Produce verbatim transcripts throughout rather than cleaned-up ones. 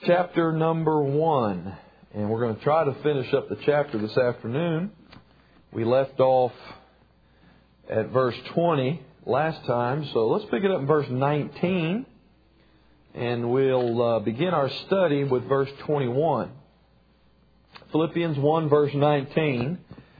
chapter number one. And we're going to try to finish up the chapter this afternoon. We left off at verse twenty last time. So let's pick it up in verse nineteen. And we'll uh, begin our study with verse twenty-one. Philippians one verse nineteen.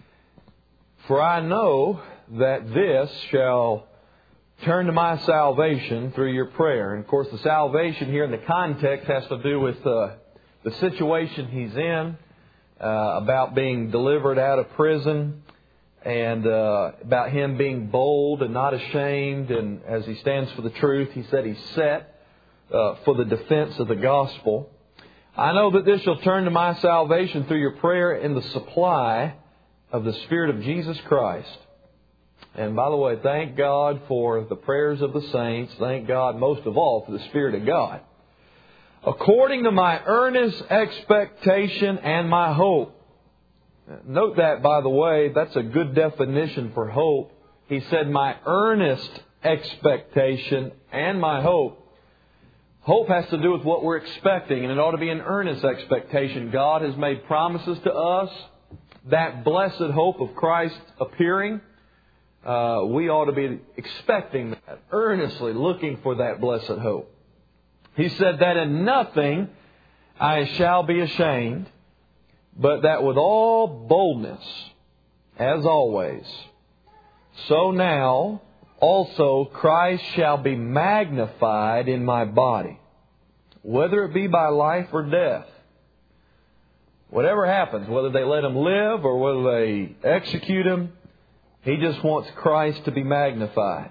For I know that this shall turn to my salvation through your prayer. And of course the salvation here in the context has to do with uh, the situation he's in, uh, about being delivered out of prison, and uh, about him being bold and not ashamed. And as he stands for the truth, he said he's set uh, for the defense of the gospel. I know that this shall turn to my salvation through your prayer in the supply of the Spirit of Jesus Christ. And by the way, thank God for the prayers of the saints. Thank God most of all for the Spirit of God. According to my earnest expectation and my hope. Note that, by the way, that's a good definition for hope. He said, my earnest expectation and my hope. Hope has to do with what we're expecting, and it ought to be an earnest expectation. God has made promises to us. That blessed hope of Christ appearing. Uh, we ought to be expecting that, earnestly looking for that blessed hope. He said that in nothing I shall be ashamed, but that with all boldness, as always, so now also Christ shall be magnified in my body, whether it be by life or death. Whatever happens, whether they let him live or whether they execute him, he just wants Christ to be magnified.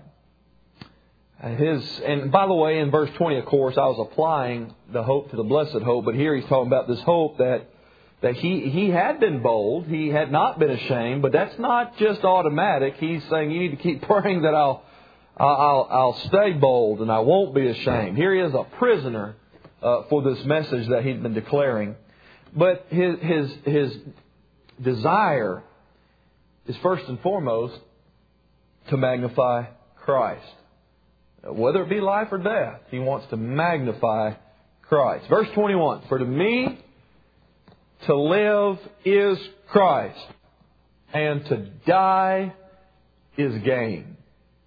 His, and by the way, in verse twenty, of course, I was applying the hope to the blessed hope. But here he's talking about this hope that, that he, he had been bold. He had not been ashamed. But that's not just automatic. He's saying you need to keep praying that I'll, I'll, I'll stay bold and I won't be ashamed. Here he is, a prisoner uh, for this message that he'd been declaring. But his, his, his desire is first and foremost to magnify Christ. Whether it be life or death, he wants to magnify Christ. Verse twenty-one, for to me to live is Christ, and to die is gain.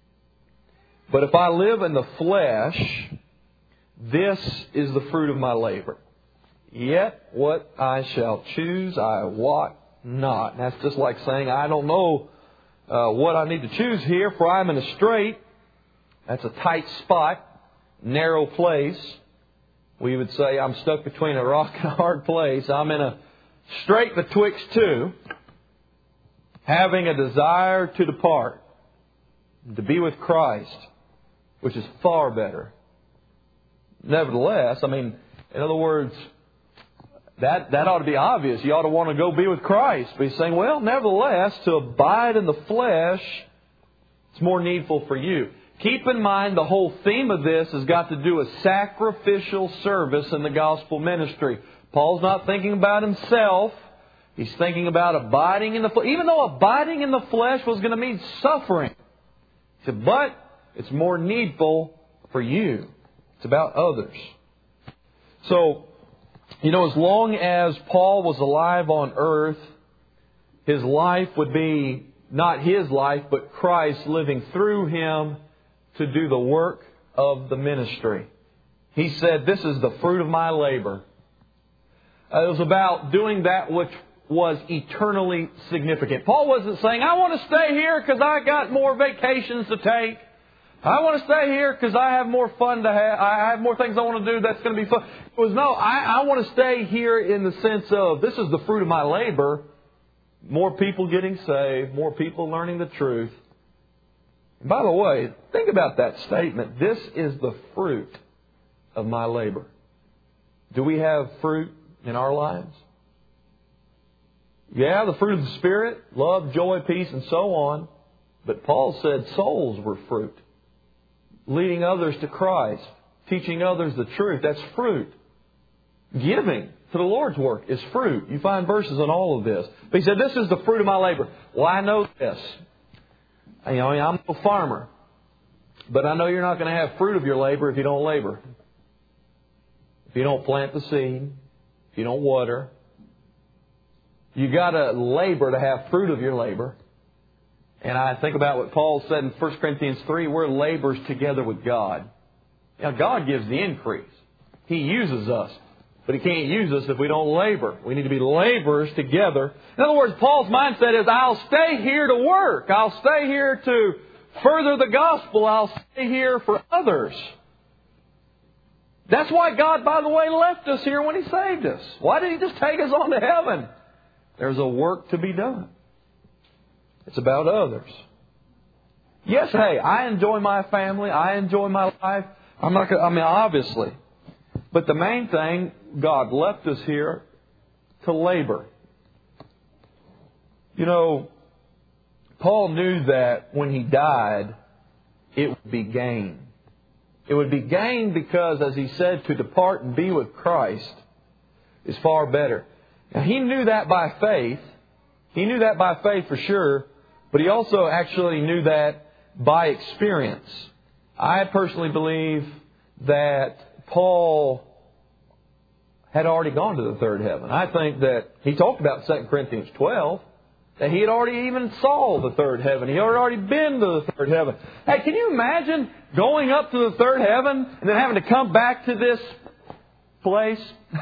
But if I live in the flesh, this is the fruit of my labor. Yet what I shall choose, I wot not. And that's just like saying, I don't know uh, what I need to choose here, for I'm in a strait. That's a tight spot, narrow place. We would say I'm stuck between a rock and a hard place. I'm in a strait betwixt two, having a desire to depart, to be with Christ, which is far better. Nevertheless, I mean, in other words, That that ought to be obvious. You ought to want to go be with Christ. But he's saying, well, nevertheless, to abide in the flesh, it's more needful for you. Keep in mind the whole theme of this has got to do with sacrificial service in the gospel ministry. Paul's not thinking about himself. He's thinking about abiding in the flesh. Even though abiding in the flesh was going to mean suffering. He said, but it's more needful for you. It's about others. So, you know, as long as Paul was alive on earth, his life would be not his life, but Christ living through him to do the work of the ministry. He said, this is the fruit of my labor. Uh, it was about doing that which was eternally significant. Paul wasn't saying, I want to stay here because I got more vacations to take. I want to stay here because I have more fun to have. I have more things I want to do that's going to be fun. It was, no, I, I want to stay here in the sense of this is the fruit of my labor. More people getting saved. More people learning the truth. And by the way, think about that statement. This is the fruit of my labor. Do we have fruit in our lives? Yeah, the fruit of the Spirit. Love, joy, peace, and so on. But Paul said souls were fruit. Leading others to Christ, teaching others the truth, that's fruit. Giving to the Lord's work is fruit. You find verses on all of this. But he said, this is the fruit of my labor. Well, I know this. You know, I'm a farmer. But I know you're not going to have fruit of your labor if you don't labor. if you don't plant the seed, if you don't water, you got to labor to have fruit of your labor. And I think about what Paul said in First Corinthians three, we're laborers together with God. Now, God gives the increase. He uses us. But He can't use us if we don't labor. We need to be laborers together. In other words, Paul's mindset is, I'll stay here to work. I'll stay here to further the gospel. I'll stay here for others. That's why God, by the way, left us here when He saved us. Why did He just take us on to heaven? There's a work to be done. It's about others. Yes, hey, I enjoy my family. I enjoy my life. I'm not gonna, I mean, obviously. But the main thing, God left us here to labor. You know, Paul knew that when he died, it would be gain. It would be gain because, as he said, to depart and be with Christ is far better. Now, he knew that by faith. He knew that by faith for sure. But he also actually knew that by experience. I personally believe that Paul had already gone to the third heaven. I think that he talked about Second Corinthians twelve, that he had already even saw the third heaven. He had already been to the third heaven. Hey, can you imagine going up to the third heaven and then having to come back to this place?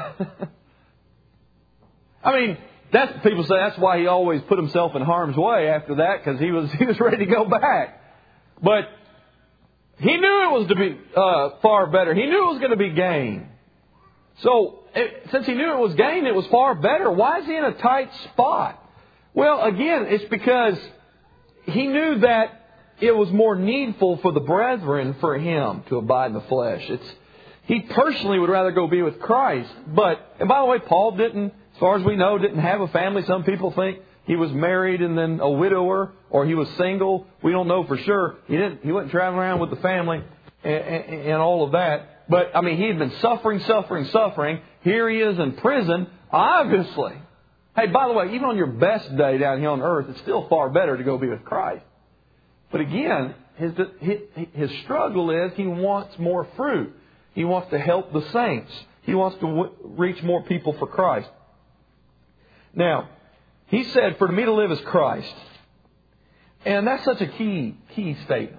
I mean, that's, people say that's why he always put himself in harm's way after that, because he was, he was ready to go back. But he knew it was to be uh, far better. He knew it was going to be gain. So, it, since he knew it was gain, it was far better. Why is he in a tight spot? Well, again, it's because he knew that it was more needful for the brethren for him to abide in the flesh. It's he personally would rather go be with Christ. But, and by the way, Paul didn't, as far as we know, didn't have a family. Some people think he was married and then a widower, or he was single. We don't know for sure. He didn't. He wasn't traveling around with the family and, and, and all of that. But, I mean, he had been suffering, suffering, suffering. Here he is in prison, obviously. Hey, by the way, even on your best day down here on earth, it's still far better to go be with Christ. But again, his, his, his struggle is he wants more fruit. He wants to help the saints. He wants to w- reach more people for Christ. Now, he said, for me to live is Christ. And that's such a key, key statement.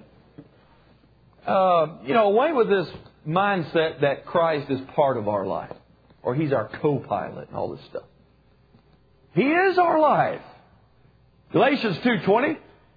Uh, you know, away with this mindset that Christ is part of our life. Or He's our co-pilot and all this stuff. He is our life. Galatians two twenty.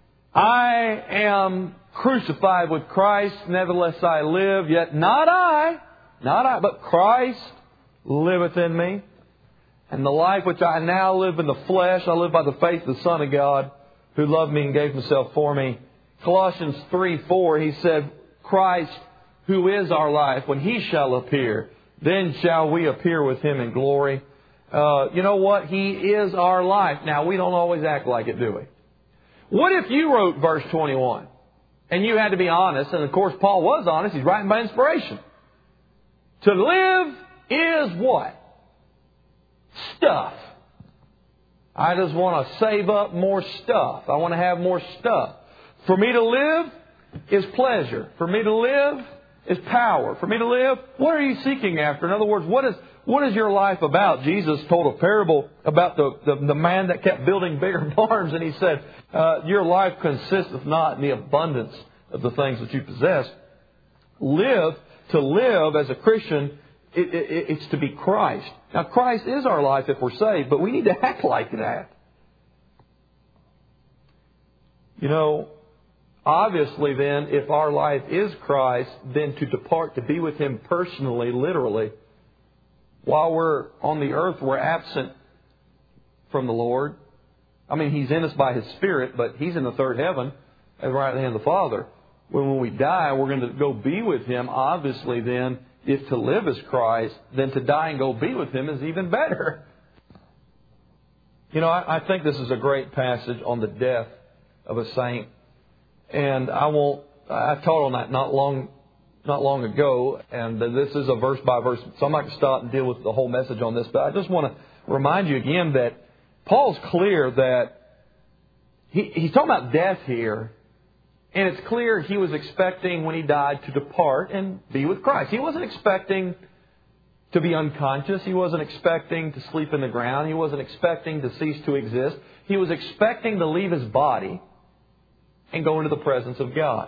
I am crucified with Christ, nevertheless I live, yet not I, not I, but Christ liveth in me. And the life which I now live in the flesh, I live by the faith of the Son of God, who loved me and gave Himself for me. Colossians three four, he said, Christ, who is our life, when He shall appear, then shall we appear with Him in glory. Uh, you know what? He is our life. Now, we don't always act like it, do we? What if you wrote verse twenty-one and you had to be honest? And of course, Paul was honest. He's writing by inspiration. To live is what? Stuff. I just want to save up more stuff. I want to have more stuff. For me to live is pleasure. For me to live is power. For me to live, what are you seeking after? In other words, what is what is your life about? Jesus told a parable about the, the, the man that kept building bigger barns, and He said, uh, your life consisteth not in the abundance of the things that you possess. Live, to live as a Christian, it, it, it's to be Christ. Now, Christ is our life if we're saved, but we need to act like that. You know, obviously then, if our life is Christ, then to depart to be with Him personally, literally, while we're on the earth, we're absent from the Lord. I mean, He's in us by His Spirit, but He's in the third heaven at the right hand of the Father. When, when we die, we're going to go be with Him. Obviously then, if to live is Christ, then to die and go be with Him is even better. You know, I, I think this is a great passage on the death of a saint. And I won't, I taught on that not long not long ago, and this is a verse by verse, so I'm not going to stop and deal with the whole message on this, but I just want to remind you again that Paul's clear that he, he's talking about death here, and it's clear he was expecting when he died to depart and be with Christ. He wasn't expecting to be unconscious. He wasn't expecting to sleep in the ground. He wasn't expecting to cease to exist. He was expecting to leave his body and go into the presence of God.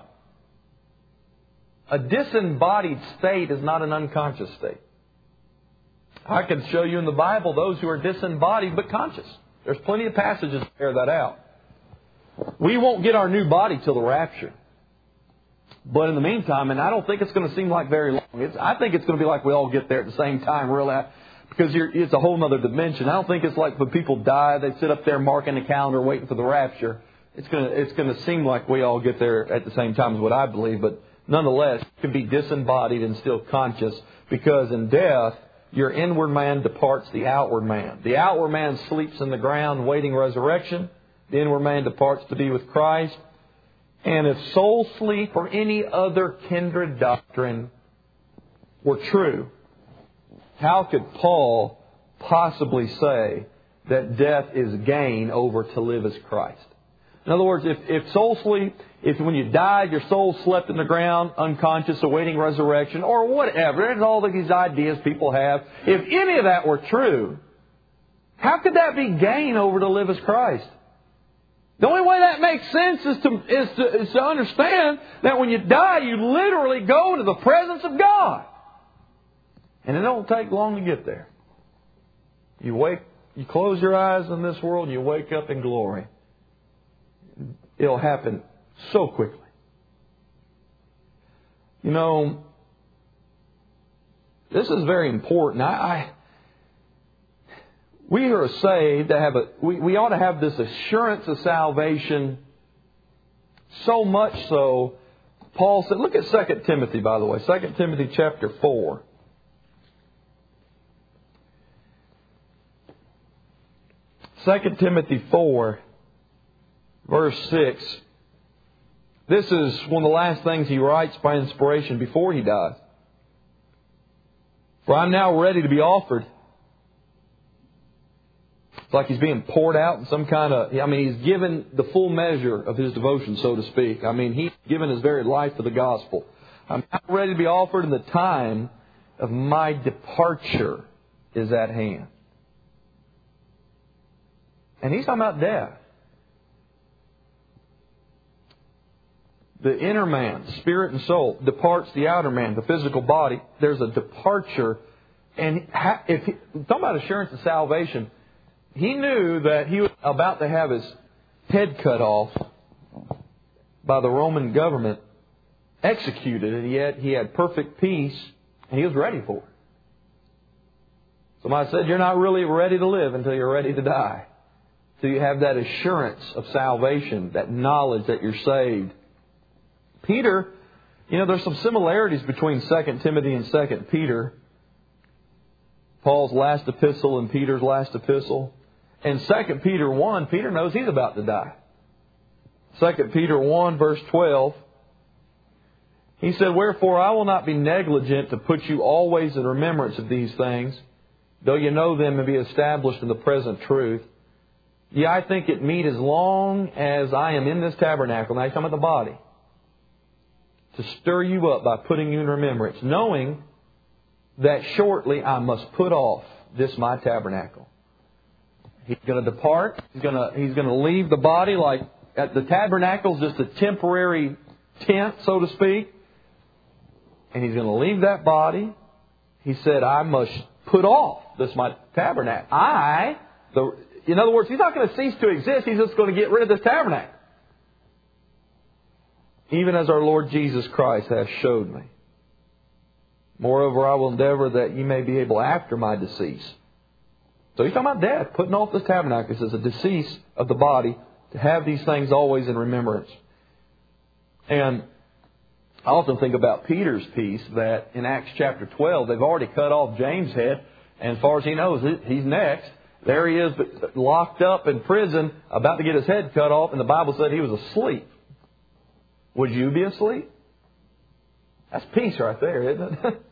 A disembodied state is not an unconscious state. I could show you in the Bible those who are disembodied but conscious. There's plenty of passages to bear that out. We won't get our new body till the rapture. But in the meantime, and I don't think it's going to seem like very long. It's, I think it's going to be like we all get there at the same time, really, because you're, it's a whole other dimension. I don't think it's like when people die, they sit up there marking the calendar waiting for the rapture. It's going to, it's going to seem like we all get there at the same time is what I believe. But nonetheless, you can be disembodied and still conscious, because in death, your inward man departs the outward man. The outward man sleeps in the ground waiting resurrection. The inward man departs to be with Christ. And if soul sleep or any other kindred doctrine were true, how could Paul possibly say that death is gain over to live as Christ? In other words, if, if soul sleep, if when you died, your soul slept in the ground, unconscious, awaiting resurrection, or whatever, there's all these ideas people have. If any of that were true, how could that be gain over to live as Christ? The only way that makes sense is to, is to, is to understand that when you die, you literally go into the presence of God. And it don't take long to get there. You wake, you close your eyes in this world and you wake up in glory. It'll happen so quickly. You know, this is very important. I, I we are saved to have a. We, we ought to have this assurance of salvation. So much so, Paul said. Look at Second Timothy, by the way. Second Timothy chapter four. Second Timothy four. Verse six. This is one of the last things he writes by inspiration before he dies. For I'm now ready to be offered. It's like he's being poured out in some kind of... I mean, he's given the full measure of his devotion, so to speak. I mean, he's given his very life for the gospel. I'm now ready to be offered, and the time of my departure is at hand. And he's talking about death. The inner man, spirit and soul, departs the outer man, the physical body. There's a departure. And if he, talking about assurance of salvation, he knew that he was about to have his head cut off by the Roman government, executed, and yet he had perfect peace, and he was ready for it. Somebody said, you're not really ready to live until you're ready to die. So you have that assurance of salvation, that knowledge that you're saved. Peter, you know, there's some similarities between Second Timothy and Second Peter. Paul's last epistle and Peter's last epistle. In Second Peter one, Peter knows he's about to die. Second Peter one, verse twelve. He said, wherefore I will not be negligent to put you always in remembrance of these things, though you know them and be established in the present truth. Yea, I think it meet as long as I am in this tabernacle, now he's talking about the body, to stir you up by putting you in remembrance, knowing that shortly I must put off this my tabernacle. He's going to depart. He's going to, he's going to leave the body like at the tabernacle is just a temporary tent, so to speak. And he's going to leave that body. He said, I must put off this my tabernacle. I, the, in other words, he's not going to cease to exist. He's just going to get rid of this tabernacle. Even as our Lord Jesus Christ has showed me. Moreover, I will endeavor that ye may be able after my decease. So he's talking about death, putting off this tabernacle. He says a decease of the body, to have these things always in remembrance. And I often think about Peter's piece, that in Acts chapter twelve, they've already cut off James' head. And as far as he knows, he's next. There he is, locked up in prison, about to get his head cut off. And the Bible said he was asleep. Would you be asleep? That's peace right there, isn't it?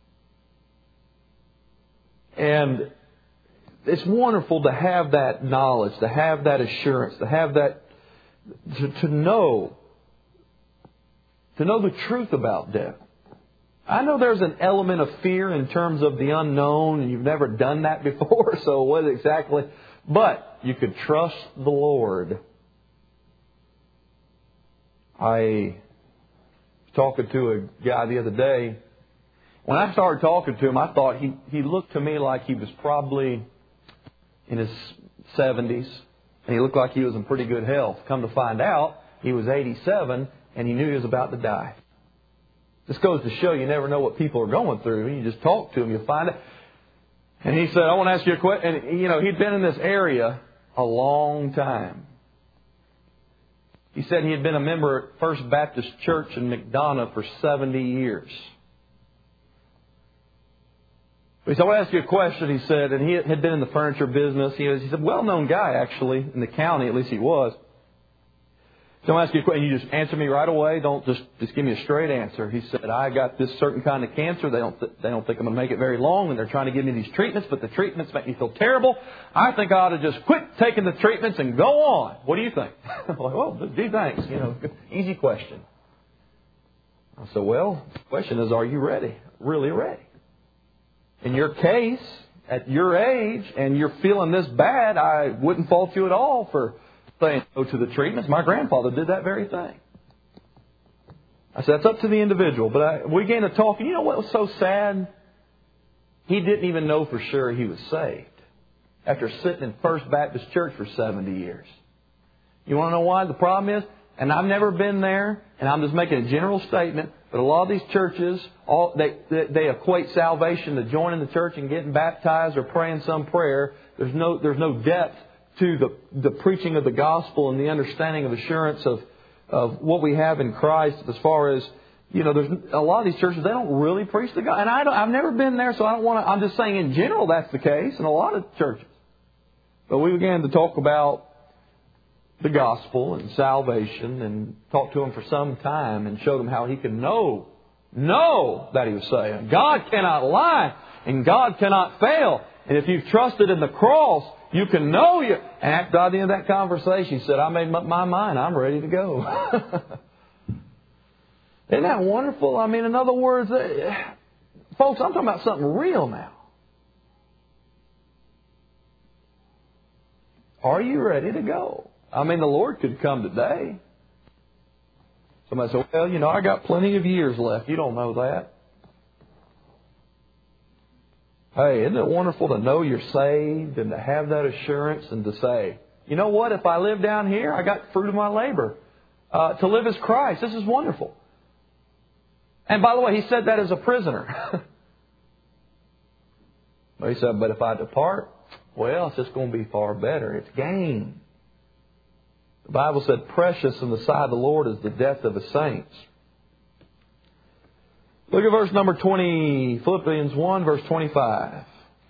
And it's wonderful to have that knowledge, to have that assurance, to have that, to, to know, to know the truth about death. I know there's an element of fear in terms of the unknown, and you've never done that before, so what exactly? But you could trust the Lord. I was talking to a guy the other day. When I started talking to him, I thought he, he looked to me like he was probably in his seventies, and he looked like he was in pretty good health. Come to find out, he was eighty-seven, and he knew he was about to die. This goes to show you never know what people are going through. You just talk to them, you'll find it. And he said, I want to ask you a question. And, you know, he'd been in this area a long time. He said he had been a member at First Baptist Church in McDonough for seventy years. He said, I want to ask you a question, he said, and he had been in the furniture business. He was, he's a well-known guy, actually, in the county, at least he was. So I'll ask you a question. You just answer me right away. Don't just, just give me a straight answer. He said, I got this certain kind of cancer. They don't th- they don't think I'm going to make it very long, and they're trying to give me these treatments, but the treatments make me feel terrible. I think I ought to just quit taking the treatments and go on. What do you think? I'm like, well, gee, thanks. You know, easy question. I said, well, the question is, are you ready? Really ready? In your case, at your age, and you're feeling this bad, I wouldn't fault you at all for saying no to the treatments. My grandfather did that very thing. I said, that's up to the individual. But I, we began to talk, and you know what was so sad? He didn't even know for sure he was saved after sitting in First Baptist Church for seventy years. You want to know why? The problem is, and I've never been there, and I'm just making a general statement, but a lot of these churches, all, they, they, they equate salvation to joining the church and getting baptized or praying some prayer. There's no, there's no depth to the, the preaching of the gospel and the understanding of assurance of, of what we have in Christ as far as, you know, there's a lot of these churches, they don't really preach the gospel. And I don't, I've never been there, so I don't want to, I'm just saying in general that's the case in a lot of churches. But we began to talk about the gospel and salvation and talked to him for some time and showed him how he could know, know that he was saved. God cannot lie and God cannot fail. And if you've trusted in the cross, you can know you. And after the end of that conversation, he said, I made up my mind. I'm ready to go. Isn't that wonderful? I mean, in other words, folks, I'm talking about something real now. Are you ready to go? I mean, the Lord could come today. Somebody said, well, you know, I got plenty of years left. You don't know that. Hey, isn't it wonderful to know you're saved and to have that assurance and to say, you know what, if I live down here, I got fruit of my labor. Uh, to live as Christ. This is wonderful. And by the way, he said that as a prisoner. But he said, but if I depart, well, it's just going to be far better. It's gain. The Bible said, precious in the sight of the Lord is the death of His saints. Look at verse number twenty, Philippians one, verse twenty-five.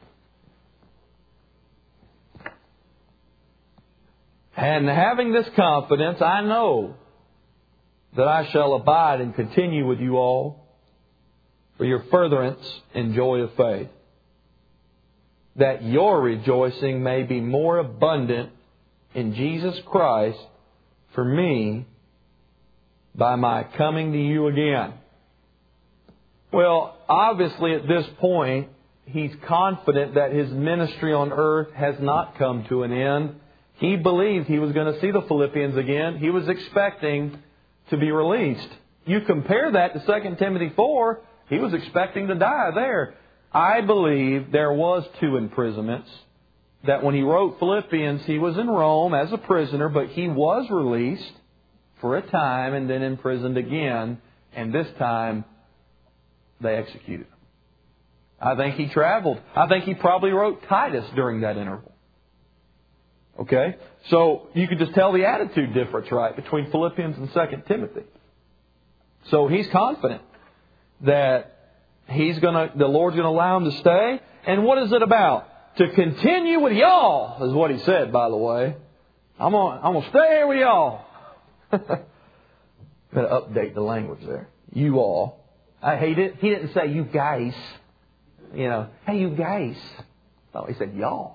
And having this confidence, I know that I shall abide and continue with you all for your furtherance and joy of faith, that your rejoicing may be more abundant in Jesus Christ for me by my coming to you again. Well, obviously at this point, he's confident that his ministry on earth has not come to an end. He believed he was going to see the Philippians again. He was expecting to be released. You compare that to Second Timothy four, he was expecting to die there. I believe there was two imprisonments. That when he wrote Philippians, he was in Rome as a prisoner, but he was released for a time and then imprisoned again. And this time, they executed him. I think he traveled. I think he probably wrote Titus during that interval. Okay? So you could just tell the attitude difference, right, between Philippians and Second Timothy. So he's confident that he's gonna, the Lord's going to allow him to stay. And what is it about? To continue with y'all, is what he said, by the way. I'm going I'm to stay here with y'all. I'm going to update the language there. You all. I hate it. He didn't say you guys. You know, hey, you guys. No, he said y'all.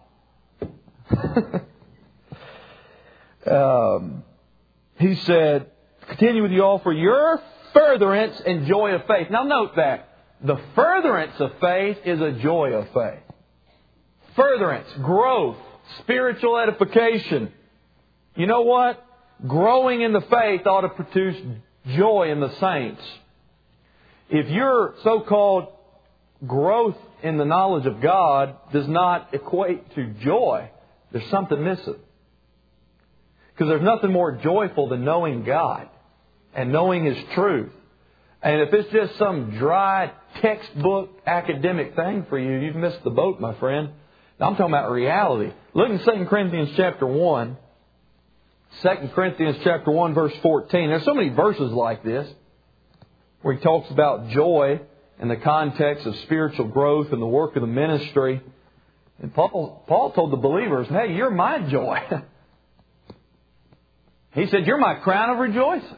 um, he said, continue with you all for your furtherance and joy of faith. Now note that. the furtherance of faith is a joy of faith. Furtherance, growth, spiritual edification. You know what? Growing in the faith ought to produce joy in the saints. If your so-called growth in the knowledge of God does not equate to joy, there's something missing. Because there's nothing more joyful than knowing God and knowing His truth. And if it's just some dry textbook academic thing for you, you've missed the boat, my friend. Now, I'm talking about reality. Look in Second Corinthians chapter one. Second Corinthians chapter one, verse fourteen. There's so many verses like this where he talks about joy in the context of spiritual growth and the work of the ministry. And Paul, Paul told the believers, hey, you're my joy. He said, you're my crown of rejoicing.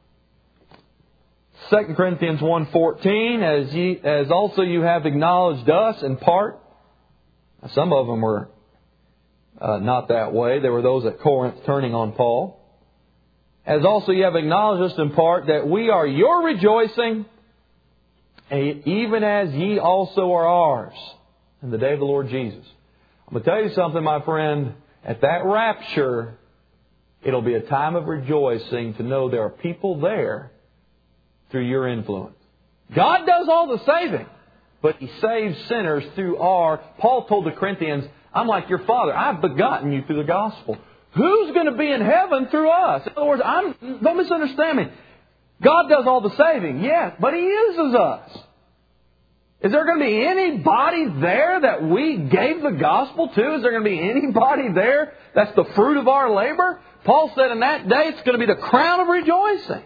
Second Corinthians one fourteen, as ye, as also you have acknowledged us in part. Some of them were uh, not that way. There were those at Corinth turning on Paul. As also you have acknowledged us in part that we are your rejoicing, even as ye also are ours in the day of the Lord Jesus. I'm going to tell you something, my friend. At that rapture, it'll be a time of rejoicing to know there are people there through your influence. God does all the saving, but He saves sinners through our... Paul told the Corinthians, I'm like your Father. I've begotten you through the gospel. Who's going to be in heaven through us? In other words, I'm, don't misunderstand me. God does all the saving, yes, but He uses us. Is there going to be anybody there that we gave the gospel to? Is there going to be anybody there that's the fruit of our labor? Paul said in that day it's going to be the crown of rejoicing.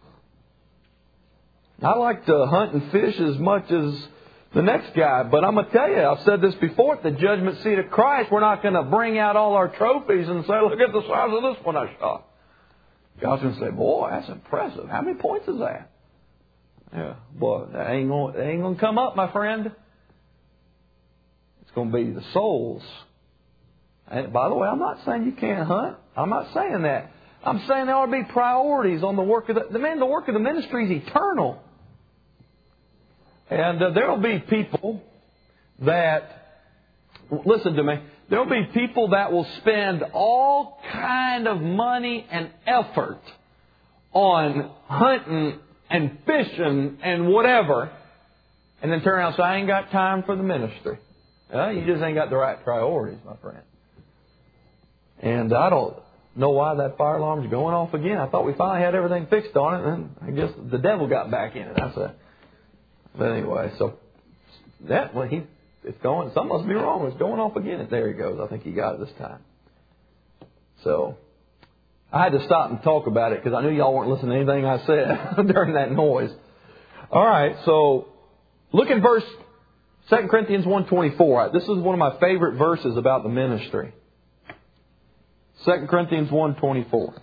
I like to hunt and fish as much as the next guy, but I'm going to tell you, I've said this before, at the judgment seat of Christ, we're not going to bring out all our trophies and say, look at the size of this one I shot. God's going to say, boy, that's impressive. How many points is that? Yeah, boy, that ain't going, that ain't going to come up, my friend. It's going to be the souls. And by the way, I'm not saying you can't hunt. I'm not saying that. I'm saying there ought to be priorities on the work of the... the man, the work of the ministry is eternal. And uh, there will be people that... Listen to me. There will be people that will spend all kind of money and effort on hunting and fishing and whatever, and then turn around and say, I ain't got time for the ministry. Well, you just ain't got the right priorities, my friend. And I don't know why that fire alarm is going off again. I thought we finally had everything fixed on it, and I guess the devil got back in it. That's a, but anyway, so that well, he it's going. Something must be wrong. It's going off again. There he goes. I think he got it this time. So I had to stop and talk about it because I knew y'all weren't listening to anything I said during that noise. All right, so look at verse Second Corinthians one twenty-four. This is one of my favorite verses about the ministry. Second Corinthians one twenty-four.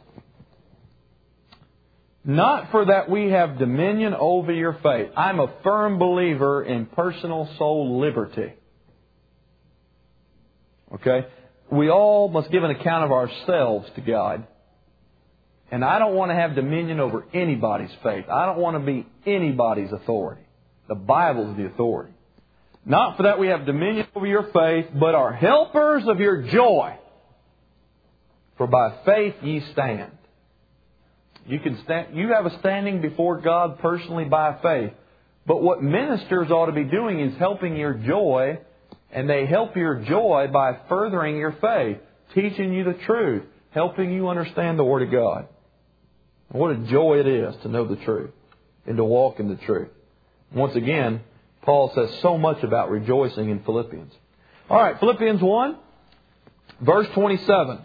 Not for that we have dominion over your faith. I'm a firm believer in personal soul liberty. Okay? We all must give an account of ourselves to God. And I don't want to have dominion over anybody's faith. I don't want to be anybody's authority. The Bible's the authority. Not for that we have dominion over your faith, but are helpers of your joy. For by faith ye stand. You can stand. You have a standing before God personally by faith. But what ministers ought to be doing is helping your joy, and they help your joy by furthering your faith, teaching you the truth, helping you understand the Word of God. What a joy it is to know the truth and to walk in the truth. Once again, Paul says so much about rejoicing in Philippians. All right, Philippians one, verse twenty-seven.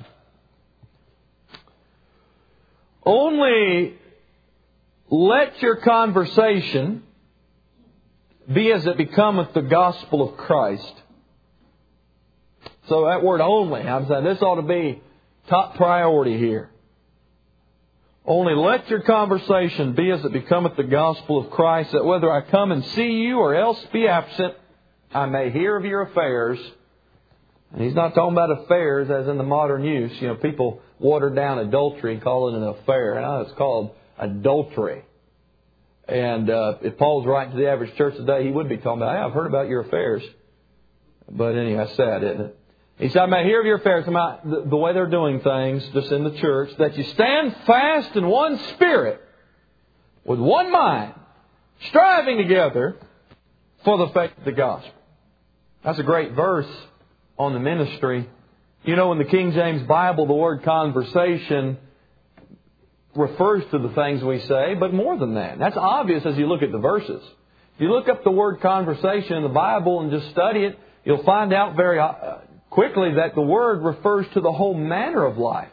Only let your conversation be as it becometh the gospel of Christ. So that word only, I'm saying this ought to be top priority here. Only let your conversation be as it becometh the gospel of Christ, that whether I come and see you or else be absent, I may hear of your affairs. And he's not talking about affairs as in the modern use. You know, people water down adultery and call it an affair. No, it's called adultery. And uh, if Paul's writing to the average church today, he would be talking about, hey, I've heard about your affairs. But anyway, that's sad, isn't it? He said, I may hear of your affairs, about the, the way they're doing things just in the church, that you stand fast in one spirit, with one mind, striving together for the faith of the gospel. That's a great verse on the ministry. You know, in the King James Bible, the word conversation refers to the things we say, but more than that. That's obvious as you look at the verses. If you look up the word conversation in the Bible and just study it, you'll find out very quickly that the word refers to the whole manner of life.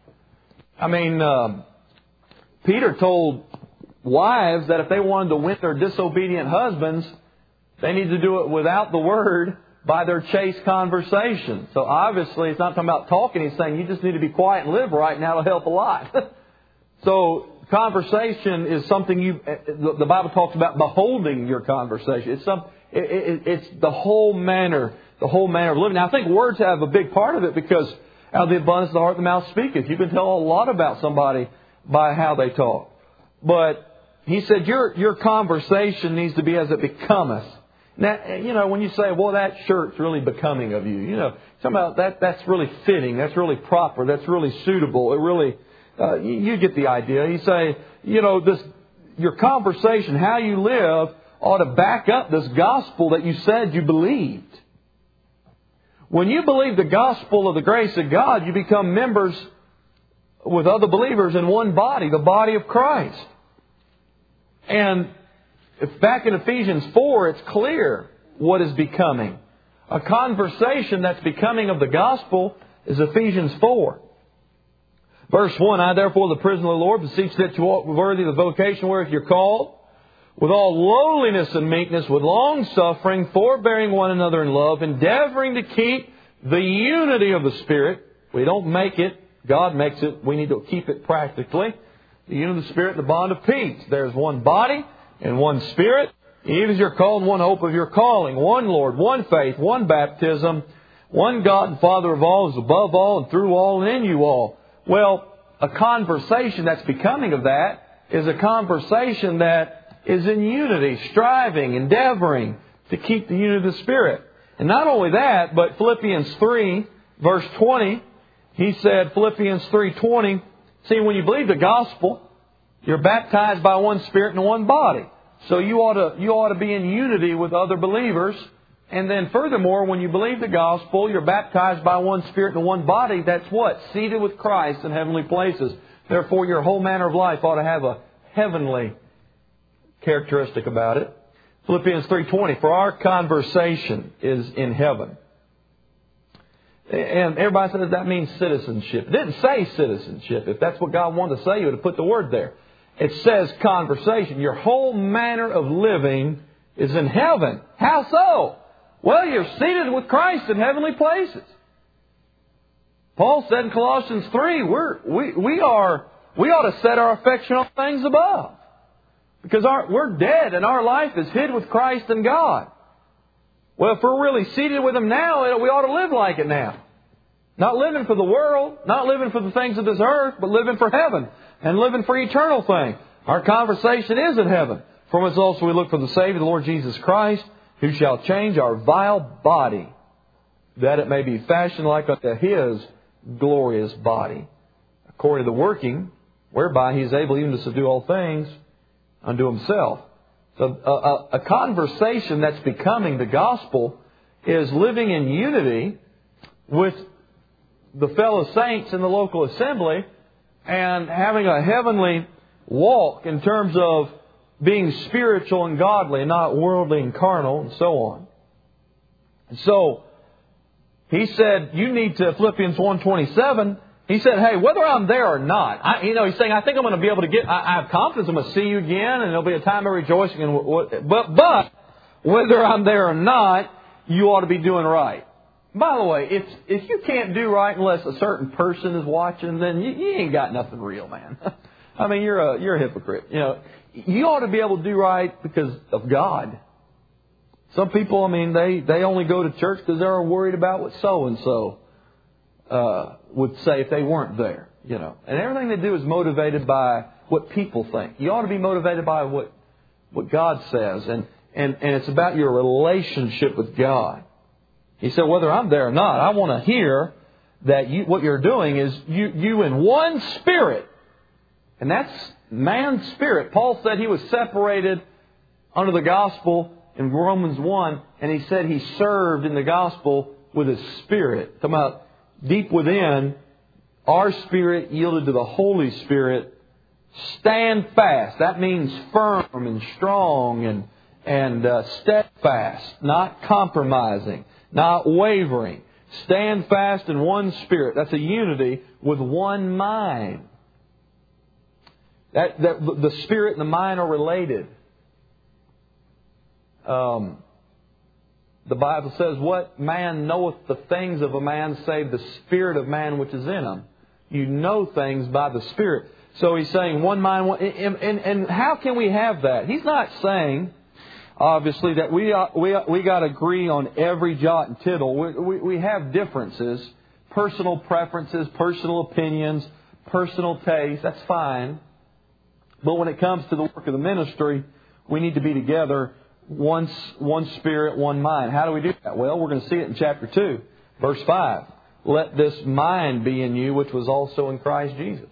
I mean, uh, Peter told wives that if they wanted to win their disobedient husbands, they need to do it without the word, by their chaste conversation. So obviously, it's not talking about talking. He's saying you just need to be quiet and live right, and that'll help a lot. So conversation is something you. The Bible talks about beholding your conversation. It's some. It, it, it's the whole manner, the whole manner of living. Now, I think words have a big part of it because out of the abundance of the heart the mouth speaketh. You can tell a lot about somebody by how they talk. But he said your your conversation needs to be as it becometh. Now, you know, when you say, well, that shirt's really becoming of you, you know, talking about that, that's really fitting, that's really proper, that's really suitable, it really, uh, you, you get the idea. You say, you know, this, your conversation, how you live, ought to back up this gospel that you said you believed. When you believe the gospel of the grace of God, you become members with other believers in one body, the body of Christ. And if back in Ephesians four, it's clear what is becoming. A conversation that's becoming of the gospel is Ephesians four. Verse one, I therefore, the prisoner of the Lord, beseech that you walk worthy of the vocation wherewith you're called, with all lowliness and meekness, with long suffering, forbearing one another in love, endeavoring to keep the unity of the Spirit. We don't make it. God makes it. We need to keep it practically. The unity of the Spirit, the bond of peace. There's one body and one Spirit, even as you're called, one hope of your calling, one Lord, one faith, one baptism, one God and Father of all, is above all and through all and in you all. Well, a conversation that's becoming of that is a conversation that is in unity, striving, endeavoring to keep the unity of the Spirit. And not only that, but Philippians three, verse twenty, he said, Philippians three twenty, see, when you believe the gospel, you're baptized by one Spirit and one body. So you ought to, you ought to be in unity with other believers. And then furthermore, when you believe the gospel, you're baptized by one Spirit and one body. That's what? Seated with Christ in heavenly places. Therefore, your whole manner of life ought to have a heavenly characteristic about it. Philippians three twenty, for our conversation is in heaven. And everybody says that means citizenship. It didn't say citizenship. If that's what God wanted to say, you would have put the word there. It says conversation. Your whole manner of living is in heaven. How so? Well, you're seated with Christ in heavenly places. Paul said in Colossians three, we're, we, we, are, we ought to set our affection on things above. Because our, we're dead and our life is hid with Christ in God. Well, if we're really seated with Him now, we ought to live like it now. Not living for the world, not living for the things of this earth, but living for heaven and living for eternal things. Our conversation is in heaven. From whence also we look for the Savior, the Lord Jesus Christ, who shall change our vile body, that it may be fashioned like unto His glorious body, according to the working whereby He is able even to subdue all things unto Himself. So a, a, a conversation that's becoming the gospel is living in unity with the fellow saints in the local assembly and having a heavenly walk in terms of being spiritual and godly, not worldly and carnal, and so on. And so, he said, you need to, Philippians one twenty-seven, he said, hey, whether I'm there or not, I, you know, he's saying, I think I'm going to be able to get, I, I have confidence I'm going to see you again, and there'll be a time of rejoicing. And what, but, but, whether I'm there or not, you ought to be doing right. By the way, if if you can't do right unless a certain person is watching, then you, you ain't got nothing real, man. I mean, you're a you're a hypocrite. You know, you ought to be able to do right because of God. Some people, I mean, they, they only go to church because they're worried about what so and so uh would say if they weren't there. You know, and everything they do is motivated by what people think. You ought to be motivated by what what God says. And, and, and it's about your relationship with God. He said, whether I'm there or not, I want to hear that you, what you're doing is you, you in one spirit. And that's man's spirit. Paul said he was separated under the gospel in Romans one. And he said he served in the gospel with his spirit. Talking about deep within, our spirit yielded to the Holy Spirit. Stand fast. That means firm and strong and, and uh, steadfast. Not compromising. Not wavering. Stand fast in one spirit. That's a unity with one mind. That, that the spirit and the mind are related. Um, the Bible says, what man knoweth the things of a man save the spirit of man which is in him? You know things by the Spirit. So he's saying one mind, one, and, and, and how can we have that? He's not saying, obviously, that we we we got to agree on every jot and tittle. We, we, we have differences, personal preferences, personal opinions, personal tastes. That's fine. But when it comes to the work of the ministry, we need to be together, one, one spirit, one mind. How do we do that? Well, we're going to see it in chapter two, verse five. Let this mind be in you, which was also in Christ Jesus.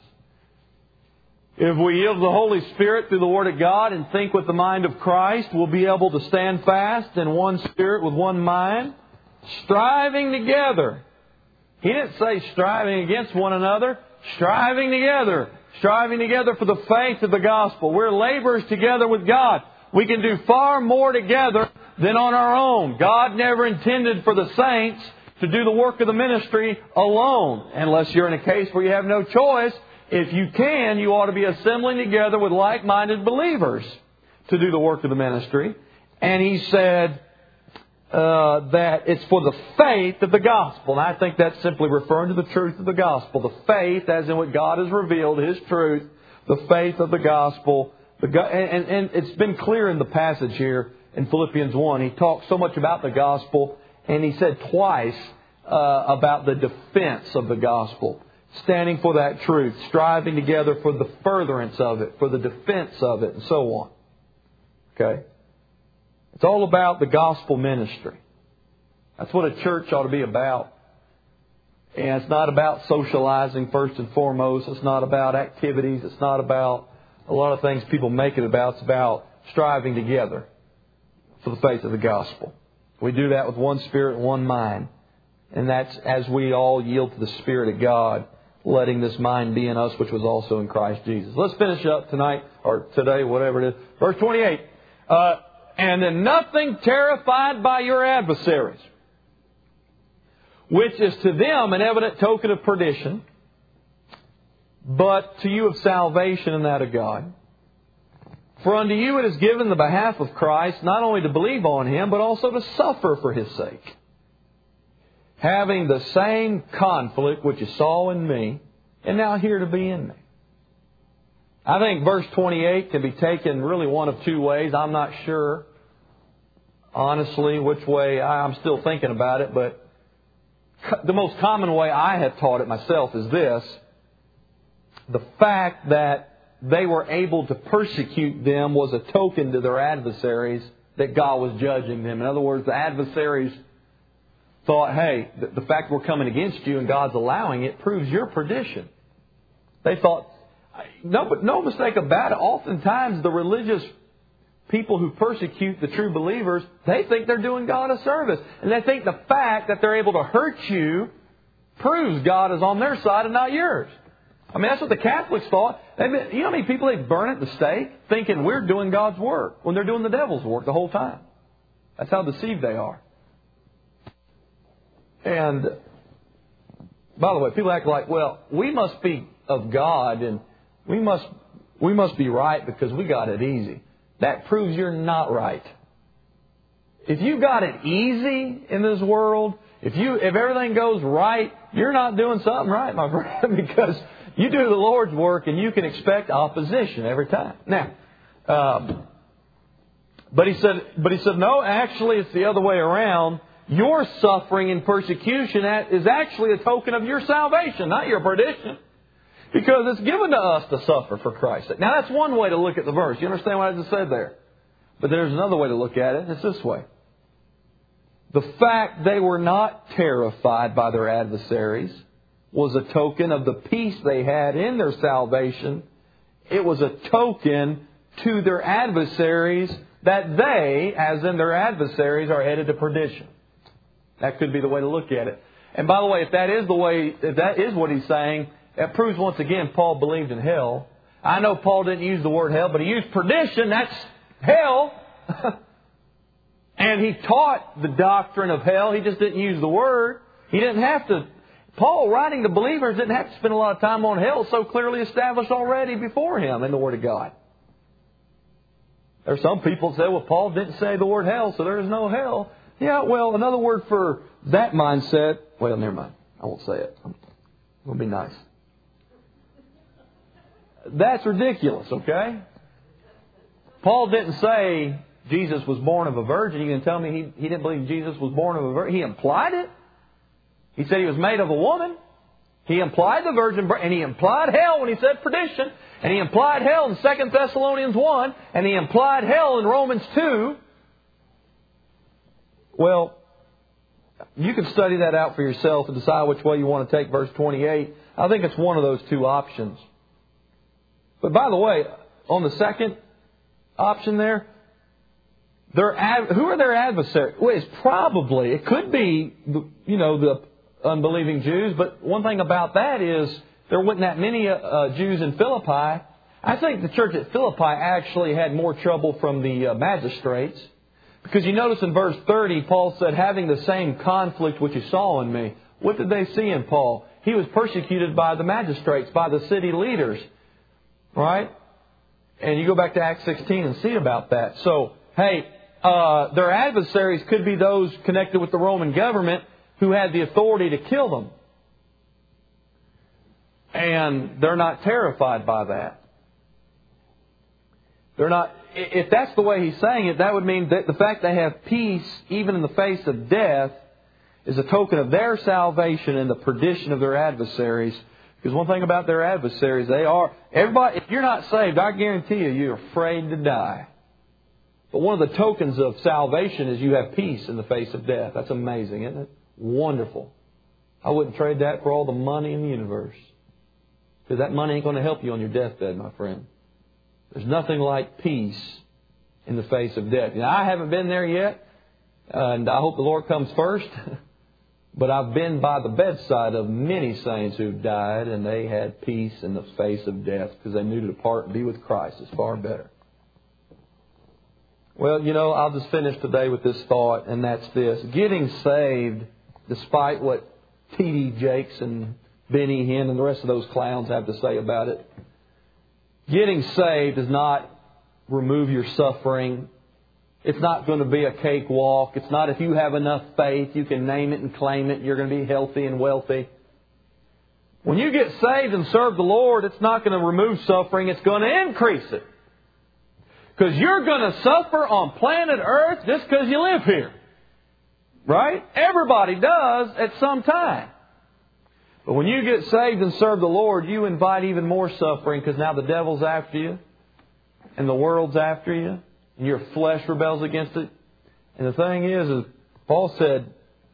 If we yield to the Holy Spirit through the Word of God and think with the mind of Christ, we'll be able to stand fast in one spirit with one mind, striving together. He didn't say striving against one another, striving together. Striving together for the faith of the gospel. We're laborers together with God. We can do far more together than on our own. God never intended for the saints to do the work of the ministry alone. Unless you're in a case where you have no choice. If you can, you ought to be assembling together with like-minded believers to do the work of the ministry. And He said uh, that it's for the faith of the gospel. And I think that's simply referring to the truth of the gospel. The faith, as in what God has revealed, His truth, the faith of the gospel. The go- and, and it's been clear in the passage here in Philippians one. He talks so much about the gospel, and he said twice uh, about the defense of the gospel. Standing for that truth, striving together for the furtherance of it, for the defense of it, and so on. Okay? It's all about the gospel ministry. That's what a church ought to be about. And it's not about socializing first and foremost. It's not about activities. It's not about a lot of things people make it about. It's about striving together for the faith of the gospel. We do that with one spirit and one mind. And that's as we all yield to the Spirit of God, letting this mind be in us, which was also in Christ Jesus. Let's finish up tonight, or today, whatever it is. Verse twenty-eight. Uh, and in nothing terrified by your adversaries, which is to them an evident token of perdition, but to you of salvation and that of God. For unto you it is given the behalf of Christ, not only to believe on Him, but also to suffer for His sake, having the same conflict which you saw in me, and now here to be in me. I think verse twenty-eight can be taken really one of two ways. I'm not sure, honestly, which way. I'm still thinking about it, but the most common way I have taught it myself is this. The fact that they were able to persecute them was a token to their adversaries that God was judging them. In other words, the adversaries thought, hey, the fact we're coming against you and God's allowing it proves your perdition. They thought, no, but no mistake about it, oftentimes the religious people who persecute the true believers, they think they're doing God a service. And they think the fact that they're able to hurt you proves God is on their side and not yours. I mean, that's what the Catholics thought. They, you know how many people they burn at the stake thinking we're doing God's work when they're doing the devil's work the whole time. That's how deceived they are. And, by the way, people act like, well, we must be of God and we must we must be right because we got it easy. That proves you're not right. If you got it easy in this world, if you if everything goes right, you're not doing something right, my friend, because you do the Lord's work and you can expect opposition every time. Now, um, but he said, but he said, no, actually, it's the other way around. Your suffering and persecution is actually a token of your salvation, not your perdition. Because it's given to us to suffer for Christ's sake. Now, that's one way to look at the verse. You understand what I just said there? But there's another way to look at it. It's this way. The fact they were not terrified by their adversaries was a token of the peace they had in their salvation. It was a token to their adversaries that they, as in their adversaries, are headed to perdition. That could be the way to look at it. And by the way, if that is the way, if that is what he's saying, it proves once again Paul believed in hell. I know Paul didn't use the word hell, but he used perdition. That's hell. And he taught the doctrine of hell. He just didn't use the word. He didn't have to. Paul, writing to believers, didn't have to spend a lot of time on hell. It's so clearly established already before him in the Word of God. There are some people that say, well, Paul didn't say the word hell, so there is no hell. Yeah, well, another word for that mindset, well, never mind. I won't say it. I'm going to be nice. That's ridiculous, okay? Paul didn't say Jesus was born of a virgin. You can tell me he, he didn't believe Jesus was born of a virgin. He implied it. He said he was made of a woman. He implied the virgin birth, and he implied hell when he said perdition. And he implied hell in Second Thessalonians one. And he implied hell in Romans two. Well, you can study that out for yourself and decide which way you want to take verse twenty-eight. I think it's one of those two options. But by the way, on the second option there, their ad, who are their adversaries? Well, it's probably, it could be, you know, the unbelieving Jews. But one thing about that is there weren't that many uh, Jews in Philippi. I think the church at Philippi actually had more trouble from the uh, magistrates. Because you notice in verse thirty, Paul said, having the same conflict which you saw in me. What did they see in Paul? He was persecuted by the magistrates, by the city leaders. Right? And you go back to Acts sixteen and see about that. So, hey, uh, their adversaries could be those connected with the Roman government who had the authority to kill them. And they're not terrified by that. They're not. If that's the way he's saying it, that would mean that the fact they have peace, even in the face of death, is a token of their salvation and the perdition of their adversaries. Because one thing about their adversaries, they are, everybody, if you're not saved, I guarantee you, you're afraid to die. But one of the tokens of salvation is you have peace in the face of death. That's amazing, isn't it? Wonderful. I wouldn't trade that for all the money in the universe. Because that money ain't going to help you on your deathbed, my friend. There's nothing like peace in the face of death. Now, I haven't been there yet, and I hope the Lord comes first. But I've been by the bedside of many saints who've died, and they had peace in the face of death because they knew to depart and be with Christ is far better. Well, you know, I'll just finish today with this thought, and that's this. Getting saved, despite what T D Jakes and Benny Hinn and the rest of those clowns have to say about it, getting saved does not remove your suffering. It's not going to be a cakewalk. It's not if you have enough faith, you can name it and claim it, you're going to be healthy and wealthy. When you get saved and serve the Lord, it's not going to remove suffering. It's going to increase it. Because you're going to suffer on planet Earth just because you live here. Right? Everybody does at some time. But when you get saved and serve the Lord, you invite even more suffering because now the devil's after you and the world's after you. And your flesh rebels against it. And the thing is, is Paul said,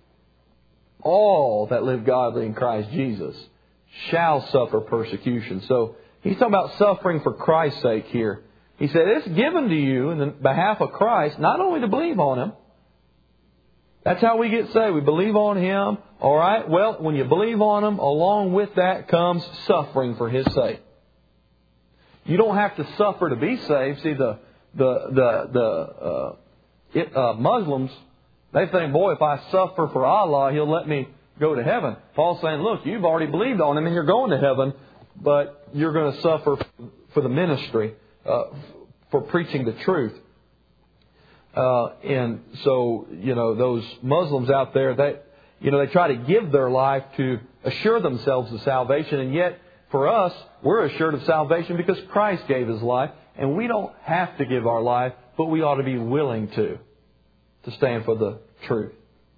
all that live godly in Christ Jesus shall suffer persecution. So he's talking about suffering for Christ's sake here. He said, it's given to you in the behalf of Christ, not only to believe on Him. That's how we get saved. We believe on Him. All right. Well, when you believe on Him, along with that comes suffering for His sake. You don't have to suffer to be saved. See, the The the the uh, it, uh, Muslims, they think, boy, if I suffer for Allah, He'll let me go to heaven. Paul's saying, look, you've already believed on Him and you're going to heaven, but you're going to suffer for the ministry, uh, for preaching the truth. Uh, and so, you know, those Muslims out there, they, you know, they try to give their life to assure themselves of salvation, and yet for us, we're assured of salvation because Christ gave His life. And we don't have to give our life, but we ought to be willing to, to stand for the truth.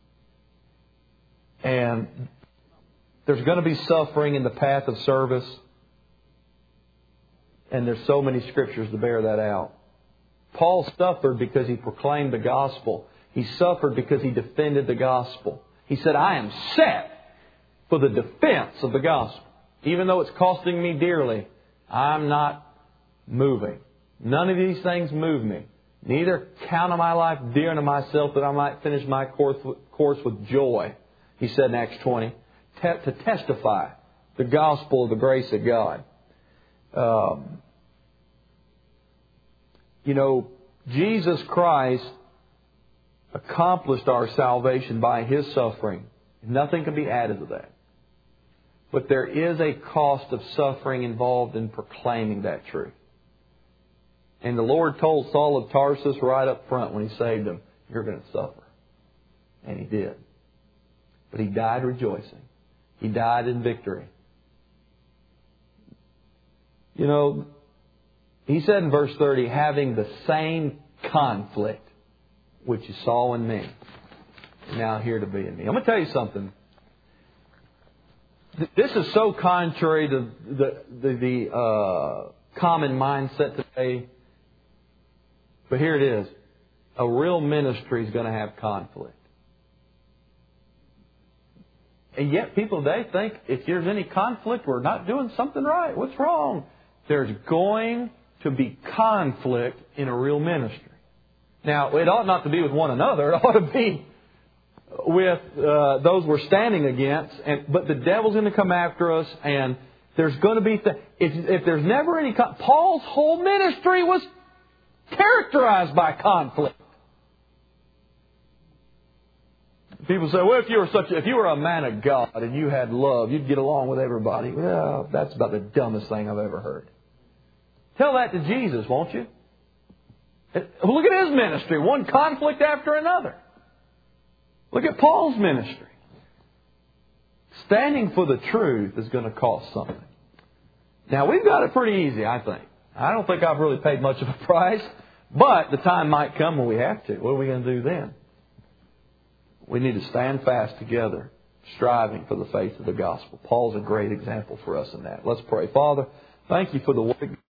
And there's going to be suffering in the path of service. And there's so many scriptures to bear that out. Paul suffered because he proclaimed the gospel. He suffered because he defended the gospel. He said, I am set for the defense of the gospel. Even though it's costing me dearly, I'm not moving. None of these things move me. Neither count of my life dear unto myself that I might finish my course with joy. He said in Acts twenty, to testify the gospel of the grace of God. Um, you know, Jesus Christ accomplished our salvation by His suffering. Nothing can be added to that. But there is a cost of suffering involved in proclaiming that truth. And the Lord told Saul of Tarsus right up front when He saved him, you're going to suffer. And He did. But He died rejoicing. He died in victory. You know, He said in verse thirty, having the same conflict which you saw in me, now here to be in me. I'm going to tell you something. This is so contrary to the, the, the uh, common mindset today. But here it is. A real ministry is going to have conflict. And yet people today think if there's any conflict, we're not doing something right. What's wrong? There's going to be conflict in a real ministry. Now, it ought not to be with one another. It ought to be with uh, those we're standing against. And but the devil's going to come after us, and there's going to be th- if if there's never any con- Paul's whole ministry was characterized by conflict. People say, "Well, if you were such a, if you were a man of God and you had love, you'd get along with everybody." Well, that's about the dumbest thing I've ever heard. Tell that to Jesus, won't you? Look at His ministry. One conflict after another. Look at Paul's ministry. Standing for the truth is going to cost something. Now, we've got it pretty easy, I think. I don't think I've really paid much of a price. But the time might come when we have to. What are we going to do then? We need to stand fast together, striving for the faith of the gospel. Paul's a great example for us in that. Let's pray. Father, thank You for the work